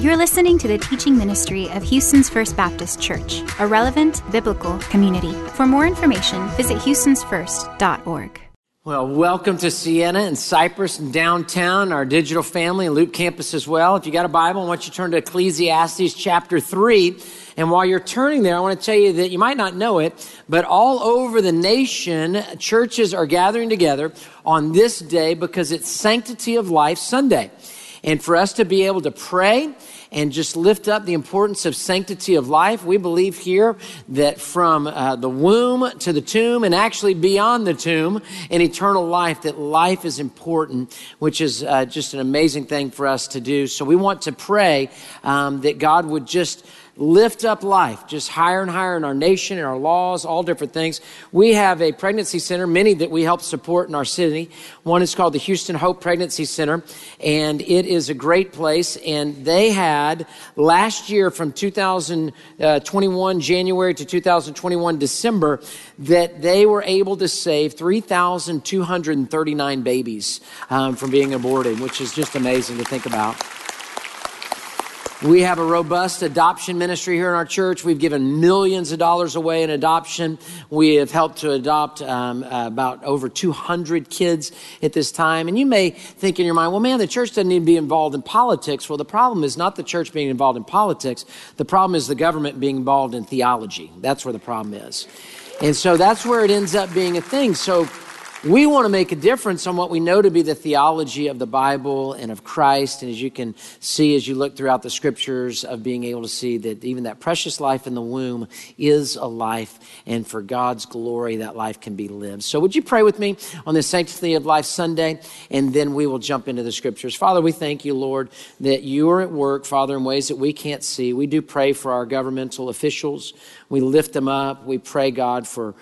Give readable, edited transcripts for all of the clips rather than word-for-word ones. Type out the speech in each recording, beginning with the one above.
You're listening to the teaching ministry of Houston's First Baptist Church, a relevant biblical community. For more information, visit houstonsfirst.org. Well, welcome to Sienna and Cypress and downtown, our digital family and Loop campus as well. If you got a Bible, I want you to turn to Ecclesiastes chapter 3. And while you're turning there, I want to tell you that you might not know it, but all over the nation, churches are gathering together on this day because it's Sanctity of Life Sunday. And for us to be able to pray and just lift up the importance of sanctity of life, we believe here that from the womb to the tomb and actually beyond the tomb in eternal life, that life is important, which is just an amazing thing for us to do. So we want to pray that God would just lift up life just higher and higher in our nation, in our laws, all different things. We have a pregnancy center, many that we help support in our city. One is called the Houston Hope Pregnancy Center, and it is a great place. And they had last year from 2021 January to 2021 December that they were able to save 3,239 babies from being aborted, which is just amazing to think about. We have a robust adoption ministry here in our church. We've given millions of dollars away in adoption. We have helped to adopt about over 200 kids at this time. And you may think in your mind, well, man, the church doesn't need to be involved in politics. Well, the problem is not the church being involved in politics. The problem is the government being involved in theology. That's where the problem is. And so that's where it ends up being a thing. So we want to make a difference on what we know to be the theology of the Bible and of Christ. And as you can see, as you look throughout the scriptures, of being able to see that even that precious life in the womb is a life, and for God's glory, that life can be lived. So would you pray with me on this Sanctity of Life Sunday, and then we will jump into the scriptures. Father, we thank you, Lord, that you are at work, Father, in ways that we can't see. We do pray for our governmental officials. We lift them up. We pray, God, for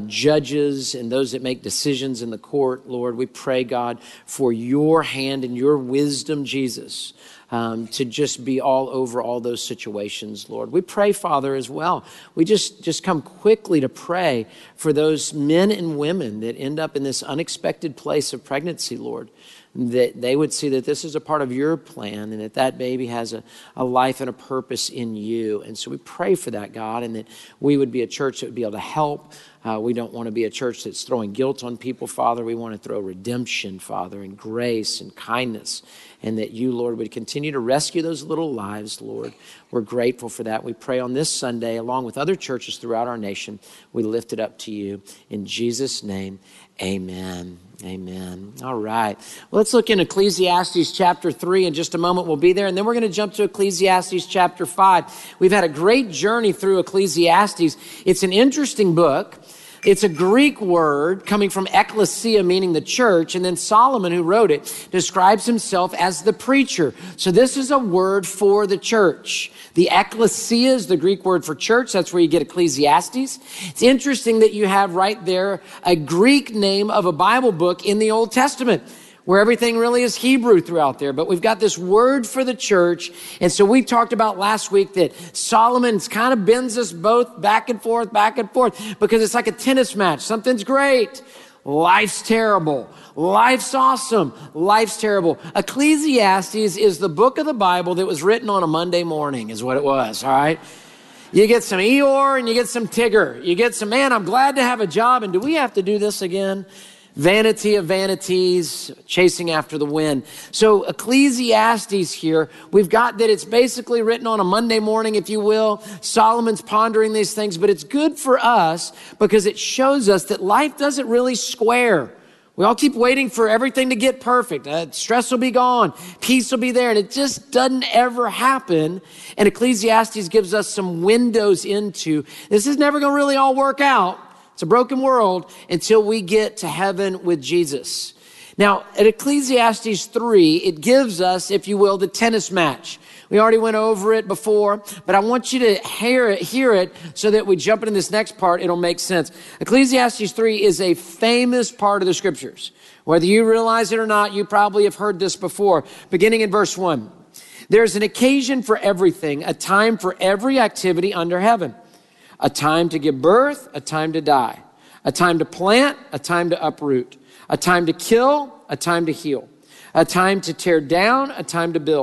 judges and those that make decisions in the court, Lord. We pray, God, for your hand and your wisdom, Jesus, to just be all over all those situations, Lord. We pray, Father, as well. We just come quickly to pray for those men and women that end up in this unexpected place of pregnancy, Lord, that they would see that this is a part of your plan and that that baby has a life and a purpose in you. And so we pray for that, God, and that we would be a church that would be able to help. We don't want to be a church that's throwing guilt on people, Father. We want to throw redemption, Father, and grace and kindness, and that you, Lord, would continue to rescue those little lives, Lord. We're grateful for that. We pray on this Sunday, along with other churches throughout our nation, we lift it up to you. In Jesus' name, amen. Amen. All right. Well, let's look in Ecclesiastes chapter 3 in just a moment. We'll be there. And then we're going to jump to Ecclesiastes chapter 5. We've had a great journey through Ecclesiastes. It's an interesting book. It's a Greek word coming from ekklesia, meaning the church. And then Solomon, who wrote it, describes himself as the preacher. So this is a word for the church. The ekklesia is the Greek word for church. That's where you get Ecclesiastes. It's interesting that you have right there a Greek name of a Bible book in the Old Testament, where everything really is Hebrew throughout there. But we've got this word for the church. And so we talked about last week that Solomon's kind of bends us both back and forth, because it's like a tennis match. Something's great. Life's terrible. Life's awesome. Life's terrible. Ecclesiastes is the book of the Bible that was written on a Monday morning, is what it was, all right? You get some Eeyore and you get some Tigger. You get some, man, I'm glad to have a job, and do we have to do this again? Vanity of vanities, chasing after the wind. So Ecclesiastes here, we've got that it's basically written on a Monday morning, if you will. Solomon's pondering these things, but it's good for us because it shows us that life doesn't really square. We all keep waiting for everything to get perfect. Stress will be gone. Peace will be there. And it just doesn't ever happen. And Ecclesiastes gives us some windows into this is never going to really all work out. It's a broken world until we get to heaven with Jesus. Now, at Ecclesiastes 3, it gives us, if you will, the tennis match. We already went over it before, but I want you to hear it so that we jump into this next part, it'll make sense. Ecclesiastes 3 is a famous part of the scriptures. Whether you realize it or not, you probably have heard this before. Beginning in verse 1. There's an occasion for everything, a time for every activity under heaven. A time to give birth, a time to die. A time to plant, a time to uproot. A time to kill, a time to heal. A time to tear down, a time to build.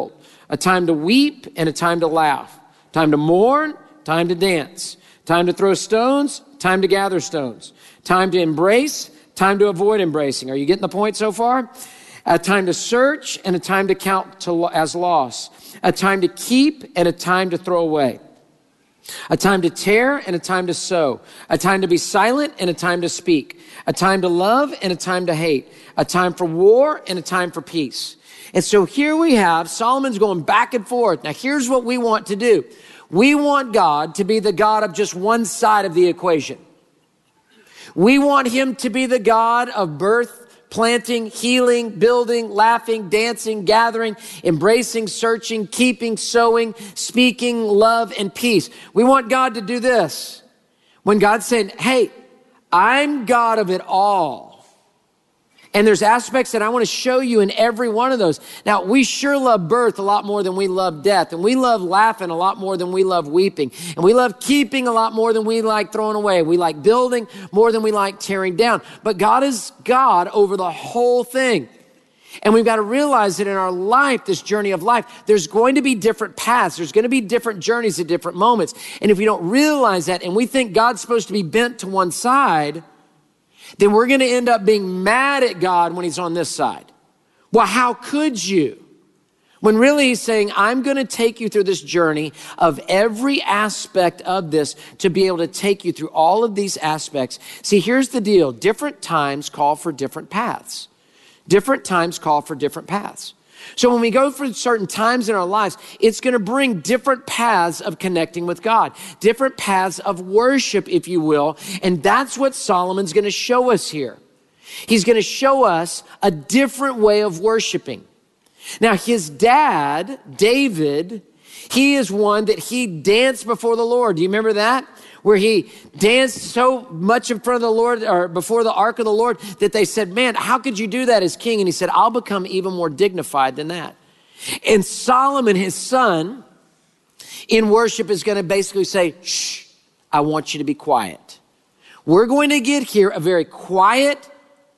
a time to weep and a time to laugh, time to mourn, time to dance, time to throw stones, time to gather stones, time to embrace, time to avoid embracing. Are you getting the point so far? A time to search and a time to count as loss, a time to keep and a time to throw away, a time to tear and a time to sow, a time to be silent and a time to speak, a time to love and a time to hate, a time for war and a time for peace. And so here we have Solomon's going back and forth. Now here's what we want to do. We want God to be the God of just one side of the equation. We want him to be the God of birth, planting, healing, building, laughing, dancing, gathering, embracing, searching, keeping, sowing, speaking, love, and peace. We want God to do this. When God's saying, hey, I'm God of it all. And there's aspects that I want to show you in every one of those. Now, we sure love birth a lot more than we love death. And we love laughing a lot more than we love weeping. And we love keeping a lot more than we like throwing away. We like building more than we like tearing down. But God is God over the whole thing. And we've got to realize that in our life, this journey of life, there's going to be different paths. There's going to be different journeys at different moments. And if we don't realize that and we think God's supposed to be bent to one side, then we're going to end up being mad at God when he's on this side. Well, how could you? When really he's saying, I'm going to take you through this journey of every aspect of this to be able to take you through all of these aspects. See, here's the deal. Different times call for different paths. Different times call for different paths. So when we go through certain times in our lives, it's going to bring different paths of connecting with God, different paths of worship, if you will. And that's what Solomon's going to show us here. He's going to show us a different way of worshiping. Now, his dad, David, he is one that he danced before the Lord. Do you remember that? Where he danced so much in front of the Lord or before the ark of the Lord that they said, man, how could you do that as king? And he said, I'll become even more dignified than that. And Solomon, his son, in worship is going to basically say, shh, I want you to be quiet. We're going to get here a very quiet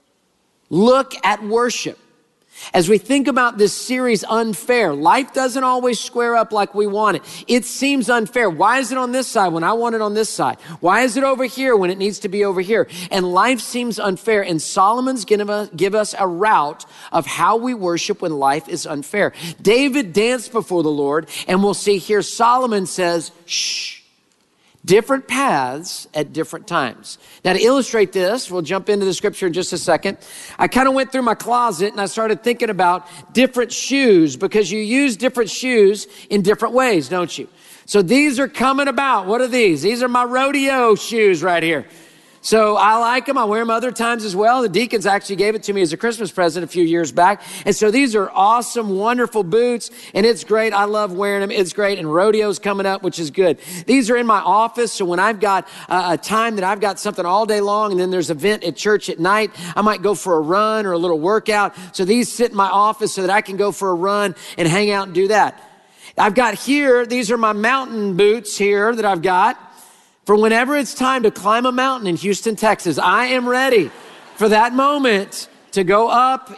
look at worship. As we think about this series, Unfair, life doesn't always square up like we want it. It seems unfair. Why is it on this side when I want it on this side? Why is it over here when it needs to be over here? And life seems unfair. And Solomon's going to give us a route of how we worship when life is unfair. David danced before the Lord, and we'll see here Solomon says, shh. Different paths at different times. Now, to illustrate this, we'll jump into the scripture in just a second. I kind of went through my closet and I started thinking about different shoes because you use different shoes in different ways, don't you? So these are coming about. What are these? These are my rodeo shoes right here. So I like them. I wear them other times as well. The deacons actually gave it to me as a Christmas present a few years back. And so these are awesome, wonderful boots. And it's great. I love wearing them. It's great. And rodeo's coming up, which is good. These are in my office. So when I've got a time that I've got something all day long and then there's an event at church at night, I might go for a run or a little workout. So these sit in my office so that I can go for a run and hang out and do that. I've got here, these are my mountain boots here that I've got. For whenever it's time to climb a mountain in Houston, Texas, I am ready for that moment to go up,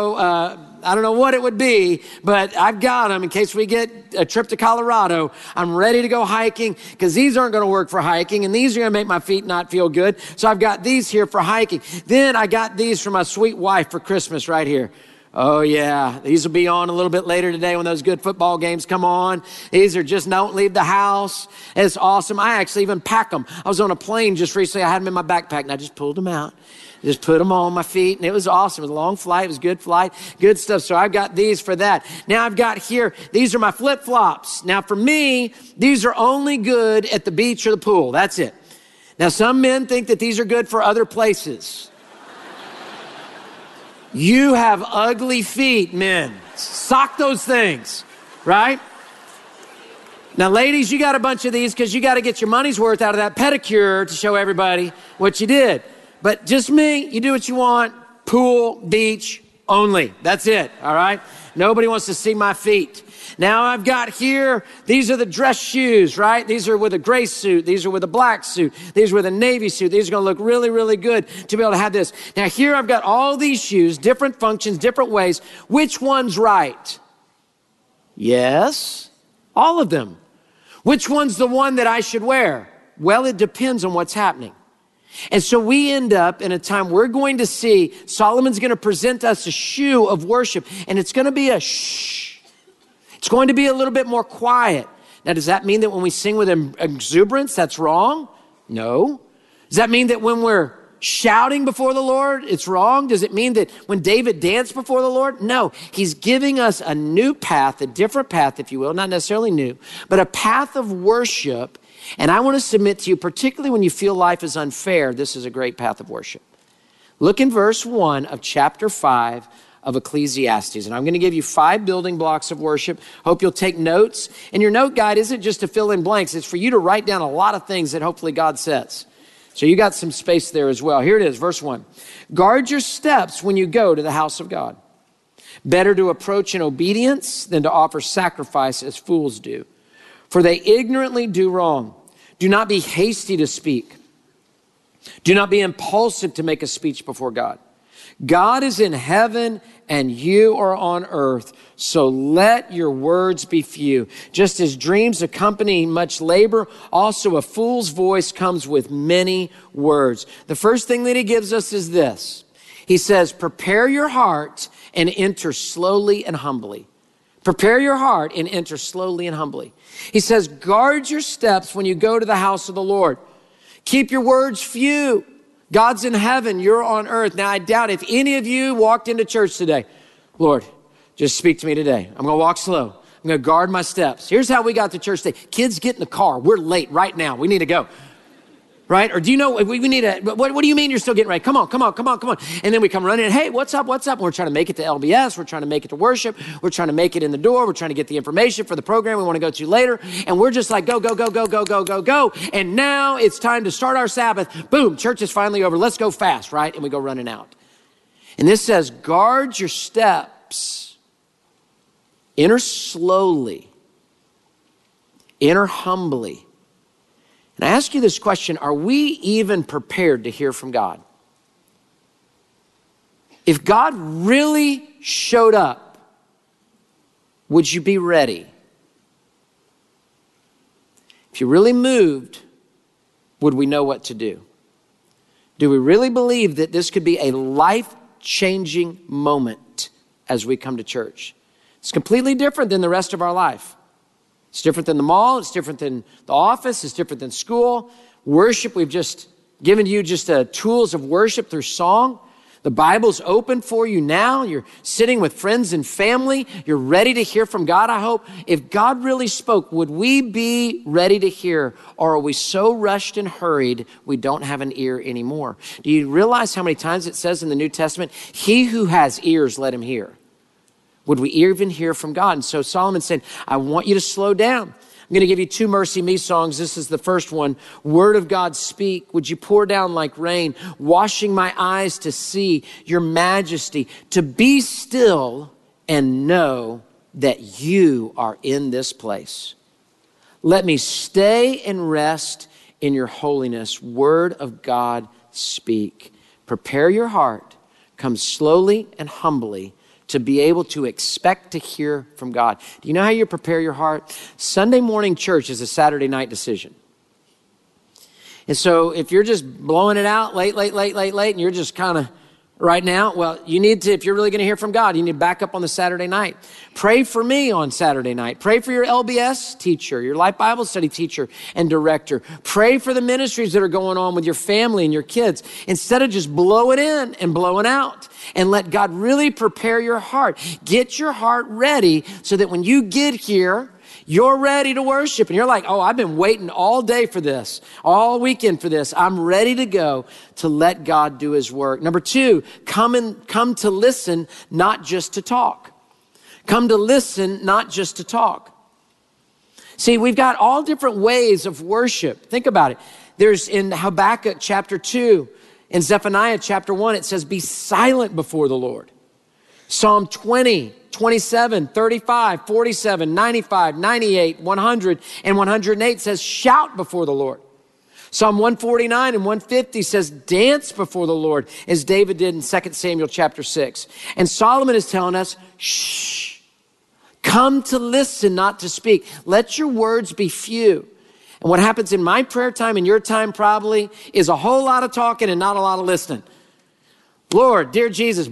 I don't know what it would be, but I've got them in case we get a trip to Colorado. I'm ready to go hiking because these aren't going to work for hiking and these are going to make my feet not feel good. So I've got these here for hiking. Then I got these for my sweet wife for Christmas right here. Oh yeah, these will be on a little bit later today when those good football games come on. These are just don't leave the house. It's awesome. I actually even pack them. I was on a plane just recently. I had them in my backpack and I just pulled them out. Just put them on my feet and it was awesome. It was a long flight. It was a good flight, good stuff. So I've got these for that. Now I've got here, these are my flip-flops. Now for me, these are only good at the beach or the pool. That's it. Now some men think that these are good for other places. You have ugly feet, men. Sock those things, right? Now, ladies, you got a bunch of these because you got to get your money's worth out of that pedicure to show everybody what you did. But just me, you do what you want. Pool, beach, only. That's it, all right? Nobody wants to see my feet. Now I've got here, these are the dress shoes, right? These are with a gray suit. These are with a black suit. These are with a navy suit. These are going to look really, really good to be able to have this. Now here I've got all these shoes, different functions, different ways. Which one's right? Yes, all of them. Which one's the one that I should wear? Well, it depends on what's happening. And so we end up in a time we're going to see, Solomon's going to present us a shoe of worship, and it's going to be a shh. It's going to be a little bit more quiet. Now, does that mean that when we sing with exuberance, that's wrong? No. Does that mean that when we're shouting before the Lord, it's wrong? Does it mean that when David danced before the Lord? No. He's giving us a new path, a different path, if you will, not necessarily new, but a path of worship. And I want to submit to you, particularly when you feel life is unfair, this is a great path of worship. Look in verse 1 of chapter 5 of Ecclesiastes. And I'm going to give you 5 building blocks of worship. Hope you'll take notes. And your note guide isn't just to fill in blanks. It's for you to write down a lot of things that hopefully God says. So you got some space there as well. Here it is, verse 1. Guard your steps when you go to the house of God. Better to approach in obedience than to offer sacrifice as fools do. For they ignorantly do wrong. Do not be hasty to speak. Do not be impulsive to make a speech before God. God is in heaven and you are on earth, so let your words be few. Just as dreams accompany much labor, also a fool's voice comes with many words. The first thing that he gives us is this. He says, prepare your heart and enter slowly and humbly. Prepare your heart and enter slowly and humbly. He says, guard your steps when you go to the house of the Lord. Keep your words few. God's in heaven, you're on earth. Now, I doubt if any of you walked into church today, Lord, just speak to me today. I'm going to walk slow. I'm going to guard my steps. Here's how we got to church today. Kids, get in the car. We're late right now. We need to go. Right? Or do you know, we need to, what do you mean you're still getting ready? Come on. And then we come running in. Hey, what's up? And we're trying to make it to LBS. We're trying to make it to worship. We're trying to make it in the door. We're trying to get the information for the program we want to go to later. And we're just like, go. And now it's time to start our Sabbath. Boom, church is finally over. Let's go fast, right? And we go running out. And this says, guard your steps. Enter slowly. Enter humbly. And I ask you this question, are we even prepared to hear from God? If God really showed up, would you be ready? If you really moved, would we know what to do? Do we really believe that this could be a life-changing moment as we come to church? It's completely different than the rest of our life. It's different than the mall. It's different than the office. It's different than school. Worship, we've just given you just tools of worship through song. The Bible's open for you now. You're sitting with friends and family. You're ready to hear from God, I hope. If God really spoke, would we be ready to hear? Or are we so rushed and hurried we don't have an ear anymore? Do you realize how many times it says in the New Testament, he who has ears, let him hear? Would we even hear from God? And so Solomon's saying, I want you to slow down. I'm going to give you 2 Mercy Me songs. This is the first one. Word of God, speak. Would you pour down like rain, washing my eyes to see your majesty, to be still and know that you are in this place. Let me stay and rest in your holiness. Word of God, speak. Prepare your heart. Come slowly and humbly to be able to expect to hear from God. Do you know how you prepare your heart? Sunday morning church is a Saturday night decision. And so if you're just blowing it out late, and you're just kind of right now, well, you need to, if you're really going to hear from God, you need to back up on the Saturday night. Pray for me on Saturday night. Pray for your LBS teacher, your Life Bible Study teacher and director. Pray for the ministries that are going on with your family and your kids. Instead of just blowing in and blowing out, and let God really prepare your heart. Get your heart ready so that when you get here, you're ready to worship. And you're like, oh, I've been waiting all day for this, all weekend for this. I'm ready to go to let God do his work. Number 2, come to listen, not just to talk. Come to listen, not just to talk. See, we've got all different ways of worship. Think about it. There's in Habakkuk chapter 2, in Zephaniah chapter 1, it says, be silent before the Lord. Psalm 20, 27, 35, 47, 95, 98, 100, and 108 says, shout before the Lord. Psalm 149 and 150 says, dance before the Lord, as David did in 2 Samuel chapter 6. And Solomon is telling us, shh, Come to listen, not to speak. Let your words be few. And what happens in my prayer time and your time probably is a whole lot of talking and not a lot of listening. Lord, dear Jesus,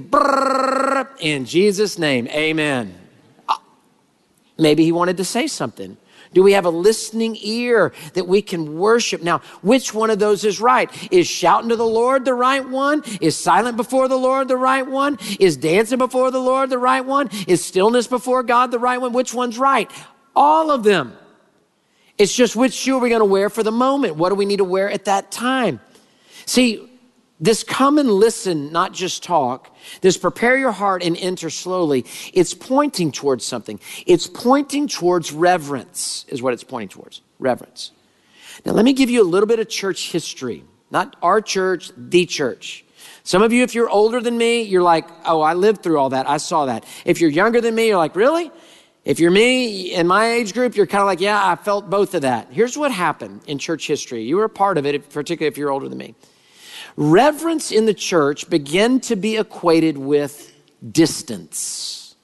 in Jesus' name, amen. Maybe he wanted to say something. Do we have a listening ear that we can worship? Now, which one of those is right? Is shouting to the Lord the right one? Is silent before the Lord the right one? Is dancing before the Lord the right one? Is stillness before God the right one? Which one's right? All of them. It's just which shoe are we going to wear for the moment? What do we need to wear at that time? See, this come and listen, not just talk, this prepare your heart and enter slowly, it's pointing towards something. It's pointing towards reverence is what it's pointing towards, reverence. Now, let me give you a little bit of church history, not our church, the church. Some of you, if you're older than me, you're like, oh, I lived through all that. I saw that. If you're younger than me, you're like, really? If you're me in my age group, you're kind of like, yeah, I felt both of that. Here's what happened in church history. You were a part of it, particularly if you're older than me. Reverence in the church began to be equated with distance.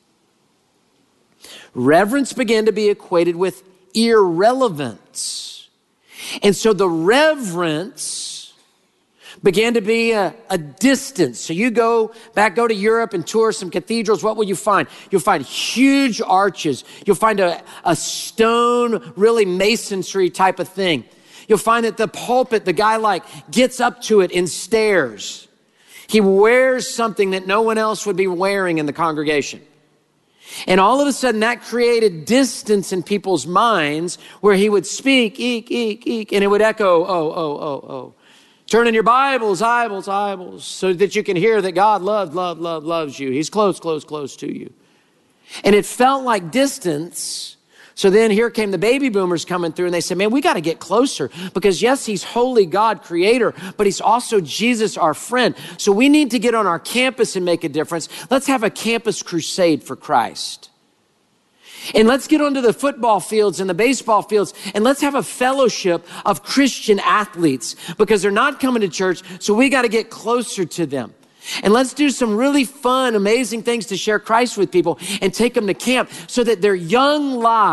Reverence began to be equated with irrelevance. And so the reverence began to be a distance. So you go to Europe and tour some cathedrals. What will you find? You'll find huge arches. You'll find a stone, really masonry type of thing. You'll find that the pulpit, the guy gets up to it in stairs. He wears something that no one else would be wearing in the congregation. And all of a sudden that created distance in people's minds where he would speak, eek, eek, eek, and it would echo, oh. Turn in your Bibles, so that you can hear that God loves you. He's close to you. And it felt like distance. So then here came the baby boomers coming through and they said, man, we got to get closer because yes, he's holy God, creator, but he's also Jesus, our friend. So we need to get on our campus and make a difference. Let's have a campus crusade for Christ. And let's get onto the football fields and the baseball fields and let's have a fellowship of Christian athletes because they're not coming to church. So we got to get closer to them. And let's do some really fun, amazing things to share Christ with people and take them to camp so that their young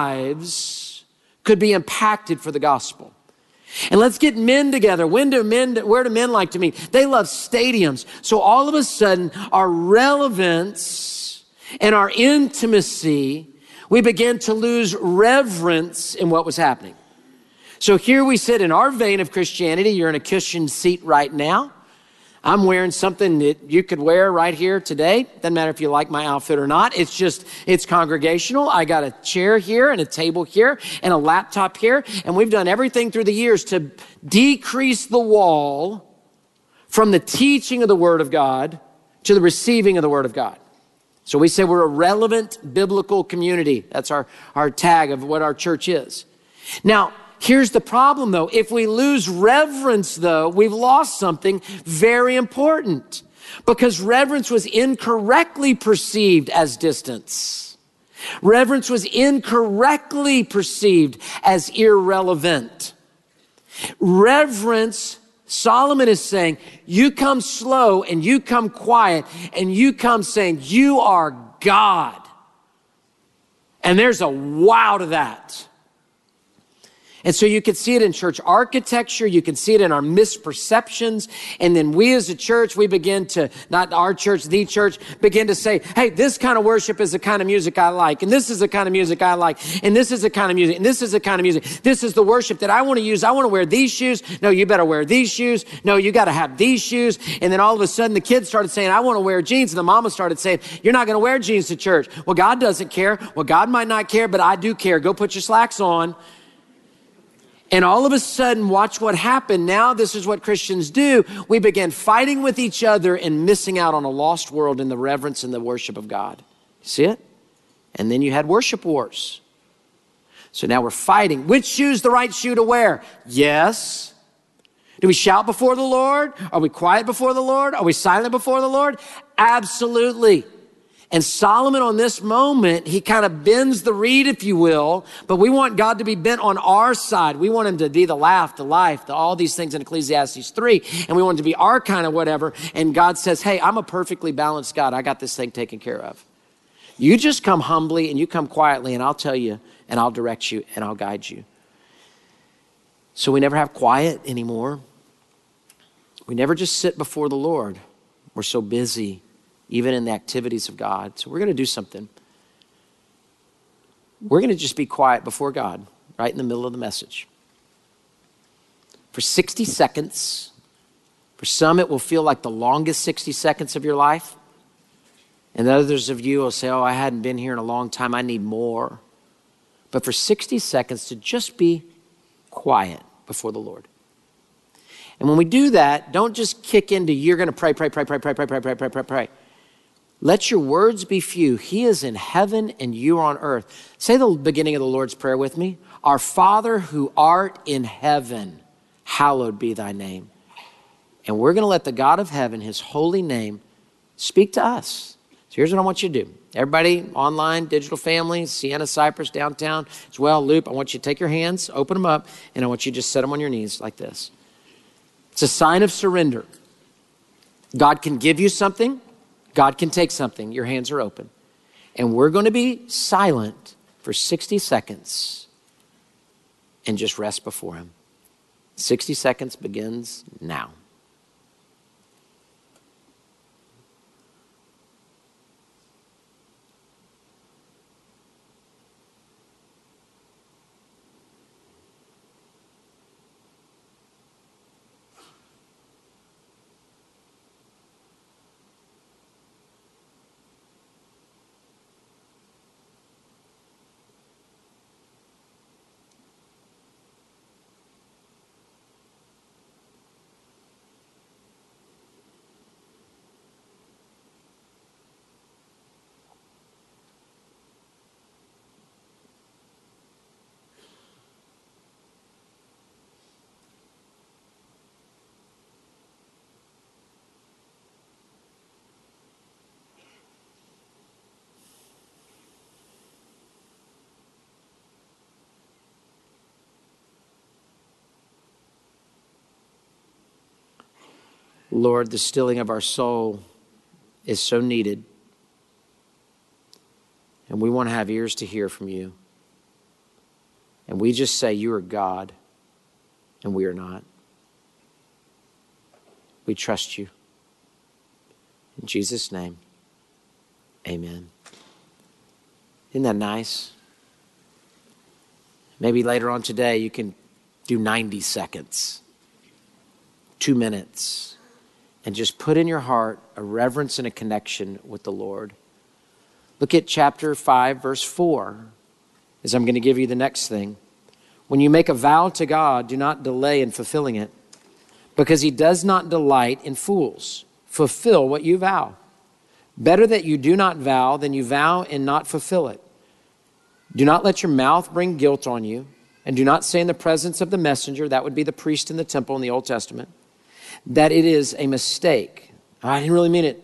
lives could be impacted for the gospel. And let's get men together. Where do men like to meet? They love stadiums. So all of a sudden, our relevance and our intimacy, we began to lose reverence in what was happening. So here we sit in our vein of Christianity. You're in a cushioned seat right now. I'm wearing something that you could wear right here today. Doesn't matter if you like my outfit or not. It's congregational. I got a chair here and a table here and a laptop here. And we've done everything through the years to decrease the wall from the teaching of the Word of God to the receiving of the Word of God. So we say we're a relevant biblical community. That's our tag of what our church is. Now, here's the problem, though. If we lose reverence, though, we've lost something very important because reverence was incorrectly perceived as distance. Reverence was incorrectly perceived as irrelevant. Reverence, Solomon is saying, you come slow and you come quiet and you come saying, you are God. And there's a wow to that. And so you can see it in church architecture. You can see it in our misperceptions. And then we as a church, we begin to, not our church, the church, begin to say, hey, this kind of worship is the kind of music I like. And this is the kind of music I like. And this is the kind of music. And this is the kind of music. This is the worship that I want to use. I want to wear these shoes. No, you better wear these shoes. No, you got to have these shoes. And then all of a sudden the kids started saying, I want to wear jeans. And the mama started saying, you're not going to wear jeans to church. Well, God doesn't care. Well, God might not care, but I do care. Go put your slacks on. And all of a sudden, watch what happened. Now this is what Christians do. We began fighting with each other and missing out on a lost world in the reverence and the worship of God. See it? And then you had worship wars. So now we're fighting. Which shoe's the right shoe to wear? Yes. Do we shout before the Lord? Are we quiet before the Lord? Are we silent before the Lord? Absolutely. And Solomon on this moment, he kind of bends the reed, if you will, but we want God to be bent on our side. We want him to be the laugh, the life, all these things in Ecclesiastes 3, and we want him to be our kind of whatever. And God says, hey, I'm a perfectly balanced God. I got this thing taken care of. You just come humbly and you come quietly, and I'll tell you and I'll direct you and I'll guide you. So we never have quiet anymore. We never just sit before the Lord. We're so busy, even in the activities of God. So we're going to do something. We're going to just be quiet before God right in the middle of the message. For 60 seconds. For some, it will feel like the longest 60 seconds of your life. And others of you will say, oh, I hadn't been here in a long time. I need more. But for 60 seconds to just be quiet before the Lord. And when we do that, don't just kick into, you're going to pray. Let your words be few. He is in heaven and you are on earth. Say the beginning of the Lord's Prayer with me. Our Father who art in heaven, hallowed be thy name. And we're going to let the God of heaven, his holy name, speak to us. So here's what I want you to do. Everybody, online, digital family, Sienna, Cypress, downtown as well, Loop, I want you to take your hands, open them up, and I want you to just set them on your knees like this. It's a sign of surrender. God can give you something. God can take something. Your hands are open. And we're going to be silent for 60 seconds and just rest before him. 60 seconds begins now. Lord, the stilling of our soul is so needed. And we want to have ears to hear from you. And we just say you are God and we are not. We trust you. In Jesus' name, amen. Isn't that nice? Maybe later on today you can do 90 seconds, 2 minutes. And just put in your heart a reverence and a connection with the Lord. Look at chapter 5, verse 4, as I'm going to give you the next thing. When you make a vow to God, do not delay in fulfilling it, because he does not delight in fools. Fulfill what you vow. Better that you do not vow than you vow and not fulfill it. Do not let your mouth bring guilt on you, and do not say in the presence of the messenger, that would be the priest in the temple in the Old Testament, that it is a mistake. I didn't really mean it.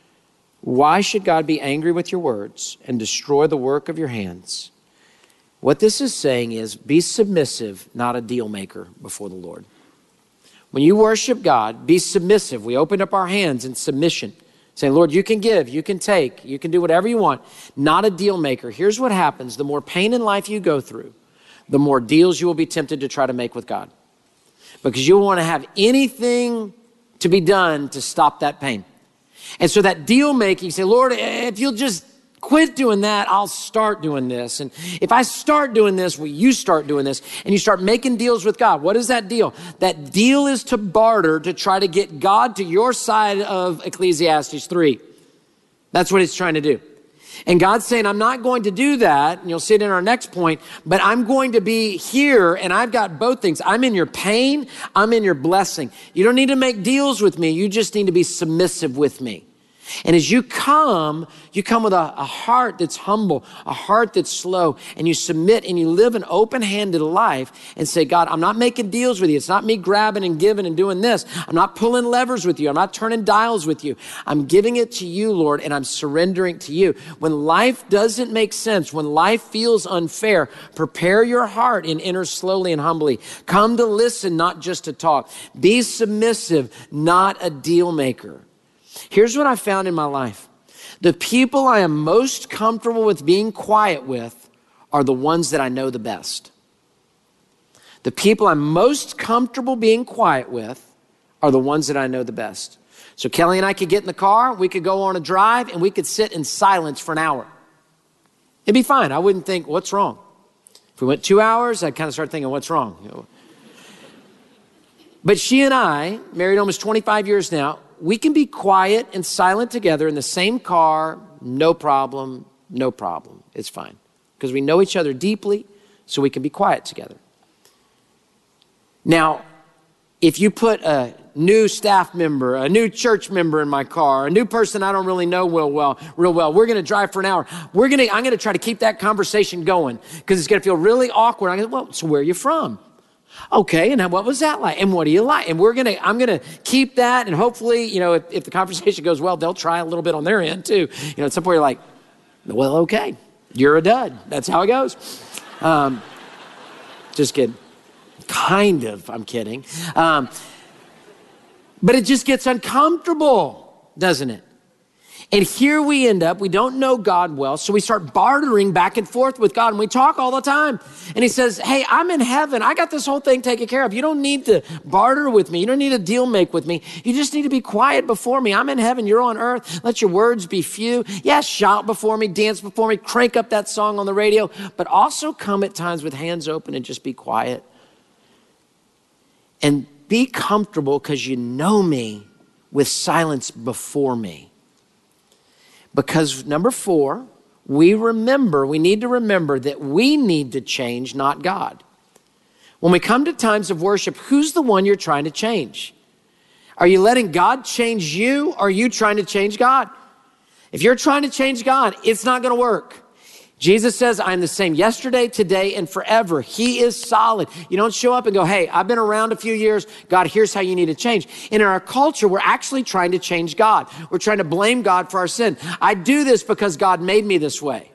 Why should God be angry with your words and destroy the work of your hands? What this is saying is be submissive, not a deal maker before the Lord. When you worship God, be submissive. We open up our hands in submission, saying, Lord, you can give, you can take, you can do whatever you want, not a deal maker. Here's what happens. The more pain in life you go through, the more deals you will be tempted to try to make with God. Because you'll want to have anything to be done to stop that pain. And so that deal making, you say, Lord, if you'll just quit doing that, I'll start doing this. And if I start doing this, will you start doing this? And you start making deals with God. What is that deal? That deal is to barter to try to get God to your side of Ecclesiastes 3. That's what he's trying to do. And God's saying, I'm not going to do that. And you'll see it in our next point, but I'm going to be here and I've got both things. I'm in your pain. I'm in your blessing. You don't need to make deals with me. You just need to be submissive with me. And as you come with a heart that's humble, a heart that's slow, and you submit and you live an open-handed life and say, God, I'm not making deals with you. It's not me grabbing and giving and doing this. I'm not pulling levers with you. I'm not turning dials with you. I'm giving it to you, Lord, and I'm surrendering to you. When life doesn't make sense, when life feels unfair, prepare your heart and enter slowly and humbly. Come to listen, not just to talk. Be submissive, not a deal maker. Here's what I found in my life. The people I am most comfortable with being quiet with are the ones that I know the best. The people I'm most comfortable being quiet with are the ones that I know the best. So Kelly and I could get in the car, we could go on a drive, and we could sit in silence for an hour. It'd be fine. I wouldn't think, what's wrong? If we went 2 hours, I'd kind of start thinking, what's wrong? You know? But she and I, married almost 25 years now, we can be quiet and silent together in the same car, no problem, no problem. It's fine. Because we know each other deeply, so we can be quiet together. Now, if you put a new staff member, a new church member in my car, a new person I don't really know real well, we're going to drive for an hour. I'm going to try to keep that conversation going because it's going to feel really awkward. I'm going to, well, so where are you from? Okay, and what was that like? And what do you like? And I'm going to keep that, and hopefully, if the conversation goes well, they'll try a little bit on their end too. At some point you're like, well, okay, you're a dud. That's how it goes. Just kidding. Kind of, I'm kidding. But it just gets uncomfortable, doesn't it? And here we end up, we don't know God well, so we start bartering back and forth with God, and we talk all the time. And he says, hey, I'm in heaven. I got this whole thing taken care of. You don't need to barter with me. You don't need to deal make with me. You just need to be quiet before me. I'm in heaven. You're on earth. Let your words be few. Yeah, shout before me, dance before me, crank up that song on the radio, but also come at times with hands open and just be quiet. And be comfortable because you know me with silence before me. Because number 4, we need to remember that we need to change, not God. When we come to times of worship, who's the one you're trying to change? Are you letting God change you, or are you trying to change God? If you're trying to change God, it's not going to work. Jesus says, I am the same yesterday, today, and forever. He is solid. You don't show up and go, hey, I've been around a few years. God, here's how you need to change. And in our culture, we're actually trying to change God. We're trying to blame God for our sin. I do this because God made me this way.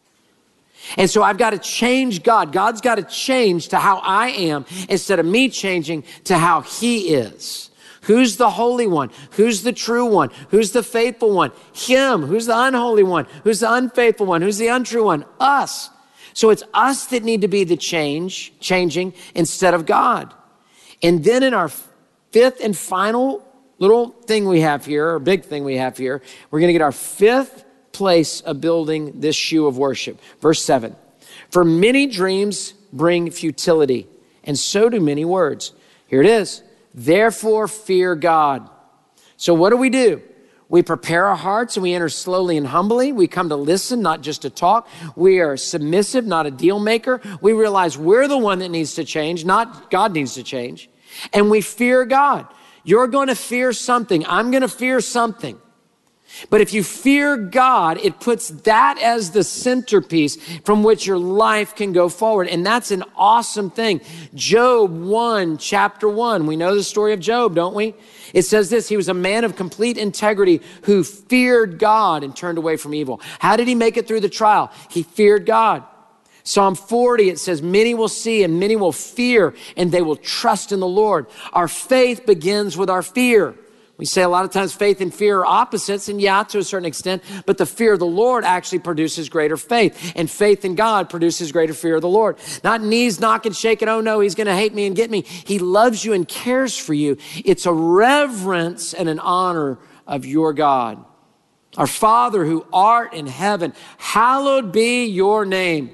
And so I've got to change God. God's got to change to how I am instead of me changing to how he is. Who's the Holy One? Who's the true one? Who's the faithful one? Him. Who's the unholy one? Who's the unfaithful one? Who's the untrue one? Us. So it's us that need to be the changing instead of God. And then in our 5th and final little thing we have here, or big thing we have here, we're going to get our 5th place of building this shoe of worship. Verse 7. For many dreams bring futility, and so do many words. Here it is. Therefore, fear God. So what do? We prepare our hearts and we enter slowly and humbly. We come to listen, not just to talk. We are submissive, not a deal maker. We realize we're the one that needs to change, not God needs to change. And we fear God. You're going to fear something. I'm going to fear something. But if you fear God, it puts that as the centerpiece from which your life can go forward. And that's an awesome thing. Job 1, chapter 1. We know the story of Job, don't we? It says this, he was a man of complete integrity who feared God and turned away from evil. How did he make it through the trial? He feared God. Psalm 40, it says, many will see and many will fear and they will trust in the Lord. Our faith begins with our fear. We say a lot of times faith and fear are opposites, and yeah, to a certain extent, but the fear of the Lord actually produces greater faith, and faith in God produces greater fear of the Lord. Not knees knocking, shaking, oh no, he's going to hate me and get me. He loves you and cares for you. It's a reverence and an honor of your God. Our Father who art in heaven, hallowed be your name.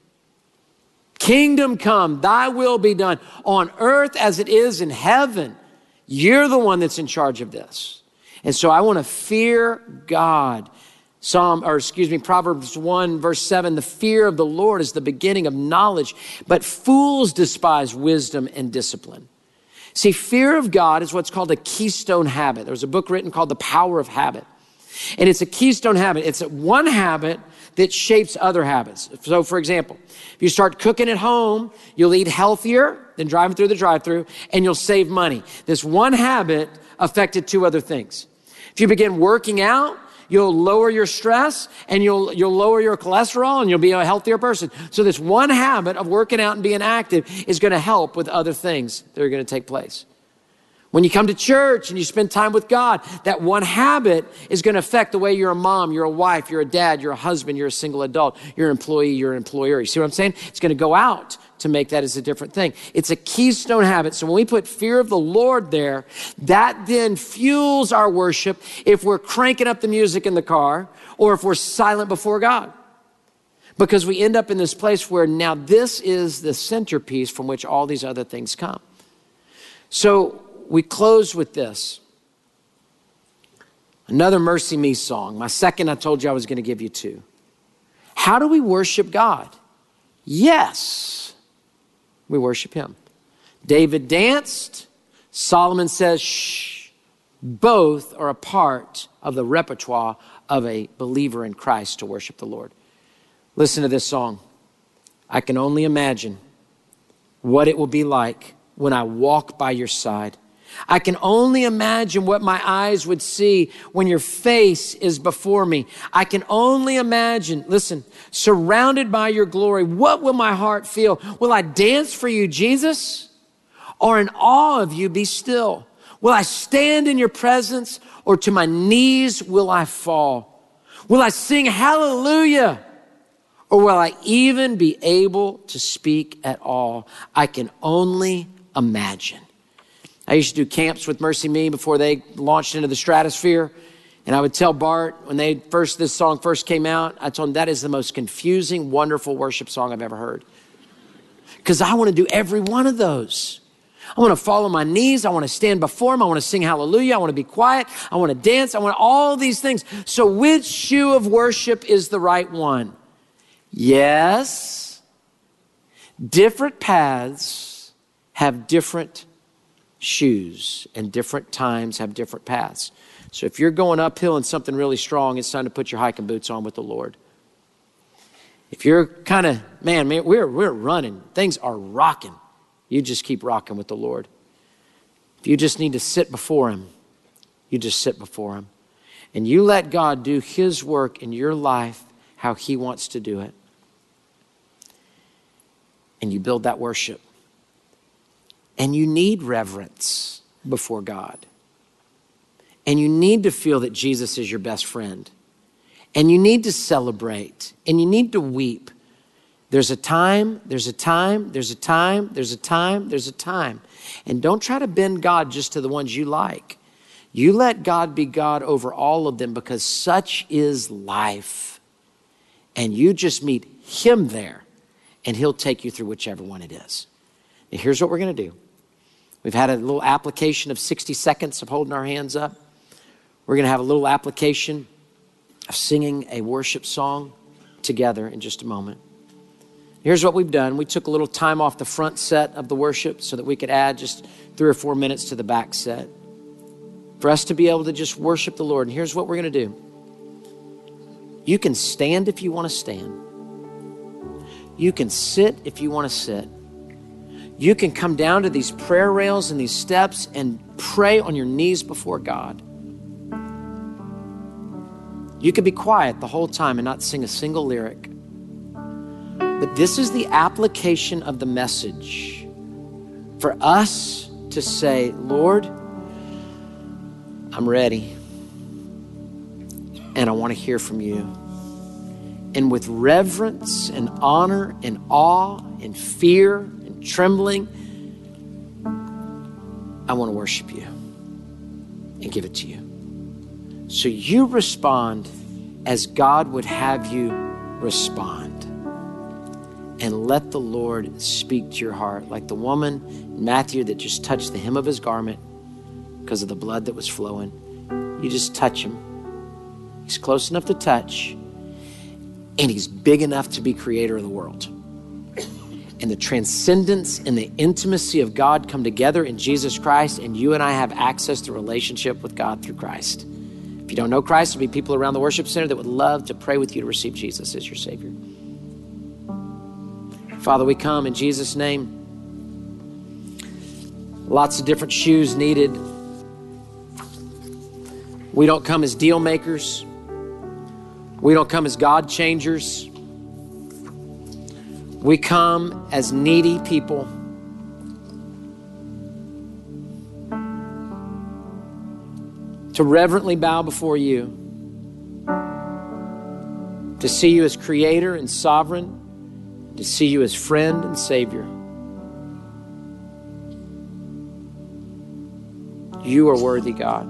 Kingdom come, thy will be done on earth as it is in heaven. You're the one that's in charge of this. And so I want to fear God. Proverbs 1 verse 7, the fear of the Lord is the beginning of knowledge, but fools despise wisdom and discipline. See, fear of God is what's called a keystone habit. There was a book written called The Power of Habit. And it's a keystone habit. It's one habit that shapes other habits. So for example, if you start cooking at home, you'll eat healthier than driving through the drive-thru, and you'll save money. This one habit affected 2 other things. If you begin working out, you'll lower your stress and you'll lower your cholesterol and you'll be a healthier person. So this one habit of working out and being active is going to help with other things that are going to take place. When you come to church and you spend time with God, that one habit is going to affect the way you're a mom, you're a wife, you're a dad, you're a husband, you're a single adult, you're an employee, you're an employer. You see what I'm saying? It's going to go out to make that as a different thing. It's a keystone habit. So when we put fear of the Lord there, that then fuels our worship if we're cranking up the music in the car or if we're silent before God. Because we end up in this place where now this is the centerpiece from which all these other things come. So we close with this. Another Mercy Me song. My second, I told you I was going to give you two. How do we worship God? Yes, we worship him. David danced. Solomon says, shh. Both are a part of the repertoire of a believer in Christ to worship the Lord. Listen to this song. I can only imagine what it will be like when I walk by your side. I can only imagine what my eyes would see when your face is before me. I can only imagine, listen, surrounded by your glory, what will my heart feel? Will I dance for you, Jesus? Or in awe of you, be still? Will I stand in your presence, or to my knees will I fall? Will I sing hallelujah? Or will I even be able to speak at all? I can only imagine. I used to do camps with Mercy Me before they launched into the stratosphere. And I would tell Bart, when this song first came out, I told him that is the most confusing, wonderful worship song I've ever heard. Because I want to do every one of those. I want to fall on my knees. I want to stand before him. I want to sing hallelujah. I want to be quiet. I want to dance. I want all these things. So which shoe of worship is the right one? Yes. Different paths have different shoes, and different times have different paths. So if you're going uphill in something really strong, it's time to put your hiking boots on with the Lord. If you're kind of, man, we're running. Things are rocking. You just keep rocking with the Lord. If you just need to sit before him, you just sit before him. And you let God do his work in your life how he wants to do it. And you build that worship. And you need reverence before God. And you need to feel that Jesus is your best friend. And you need to celebrate. And you need to weep. There's a time, there's a time, there's a time, there's a time, there's a time. And don't try to bend God just to the ones you like. You let God be God over all of them, because such is life. And you just meet him there, and he'll take you through whichever one it is. Now, here's what we're going to do. We've had a little application of 60 seconds of holding our hands up. We're going to have a little application of singing a worship song together in just a moment. Here's what we've done. We took a little time off the front set of the worship so that we could add just 3 or 4 minutes to the back set for us to be able to just worship the Lord. And here's what we're going to do. You can stand if you want to stand. You can sit if you want to sit. You can come down to these prayer rails and these steps and pray on your knees before God. You could be quiet the whole time and not sing a single lyric. But this is the application of the message for us to say, Lord, I'm ready. And I want to hear from you. And with reverence and honor and awe and fear and trembling, I want to worship you and give it to you. So you respond as God would have you respond. And let the Lord speak to your heart, like the woman in Matthew that just touched the hem of his garment because of the blood that was flowing. You just touch him. He's close enough to touch, and he's big enough to be creator of the world. And the transcendence and the intimacy of God come together in Jesus Christ, and you and I have access to relationship with God through Christ. If you don't know Christ, there'll be people around the worship center that would love to pray with you to receive Jesus as your Savior. Father, we come in Jesus' name. Lots of different shoes needed. We don't come as deal makers. We don't come as God changers. We come as needy people. to reverently bow before you, to see you as creator and sovereign, to see you as friend and savior. You are worthy, God.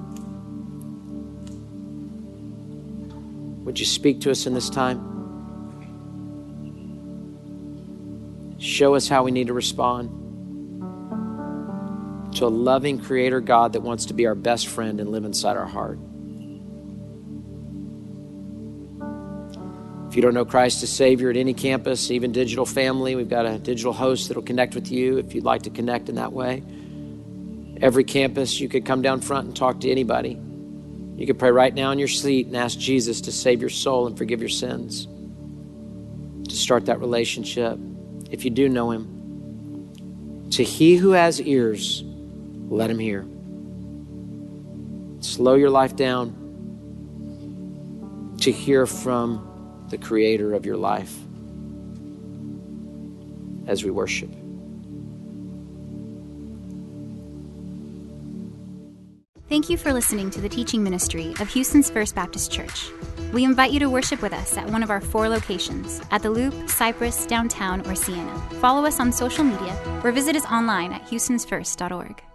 Would you speak to us in this time? Show us how we need to respond to a loving creator God that wants to be our best friend and live inside our heart. If you don't know Christ as Savior at any campus, even Digital Family, we've got a digital host that'll connect with you if you'd like to connect in that way. Every campus, you could come down front and talk to anybody. You could pray right now in your seat and ask Jesus to save your soul and forgive your sins, to start that relationship. If you do know him, to he who has ears, let him hear. Slow your life down to hear from the creator of your life as we worship. Thank you for listening to the teaching ministry of Houston's First Baptist Church. We invite you to worship with us at one of our 4 locations, at The Loop, Cypress, Downtown, or Sienna. Follow us on social media or visit us online at houstonsfirst.org.